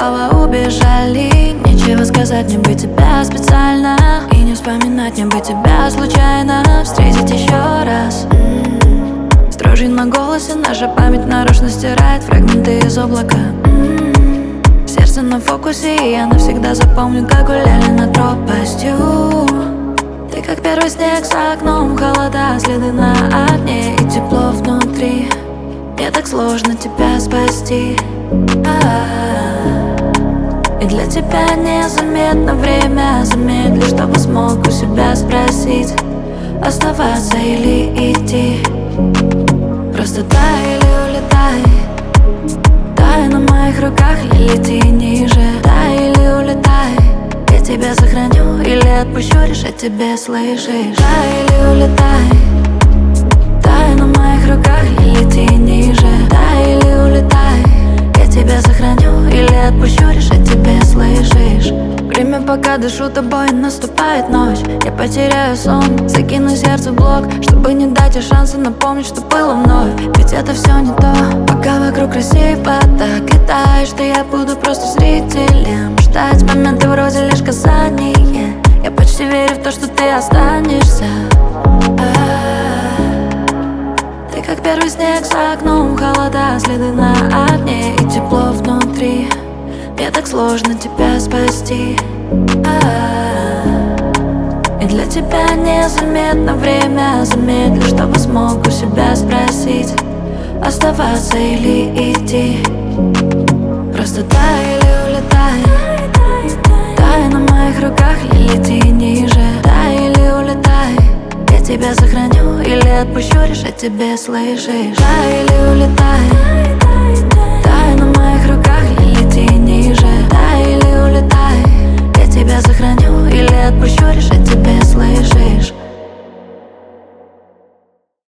слова убежали. Нечего сказать, мне бы тебя специально и не вспоминать, мне бы тебя случайно встретить еще раз. Дрожью на голосе наша память нарочно стирает фрагменты из облака. Сердце на фокусе, и я навсегда запомню, как гуляли над пропастью. Ты как первый снег за окном, холода, следы на огне и тепло внутри. Мне так сложно тебя спасти. И для тебя незаметно время замедли, чтобы смог у себя спросить, оставаться или идти. Просто дай или улетай, дай на моих руках или лети ниже. Дай или улетай, я тебя сохраню или отпущу, решать тебе, слышишь? Дай или улетай, дай на моих руках или лети ниже. Дай или улетай, я тебя сохраню или отпущу, решать тебе, слышишь? Время, пока дышу тобой, наступает ночь. Я потеряю сон, закину сердце в блок, чтобы не дать ей шанса напомнить, что было вновь. Ведь это все не то, пока вокруг красиво так летаешь, что я буду просто зрителем, ждать моменты вроде лишь касания. Я почти верю в то, что ты останешься. Ты как первый снег за окном, холода, следы на огне и тепло внутри. Мне так сложно тебя спасти. И для тебя незаметно время замедли, чтобы смог у себя спросить, оставаться или идти. Просто дай или улетай, дай на моих руках или лети ниже. Дай или улетай, я тебя сохраню или отпущу, решать тебе, слышишь? Дай или улетай, дай на моих руках или лети ниже. Дай или улетай, я тебя сохраню или отпущу, решать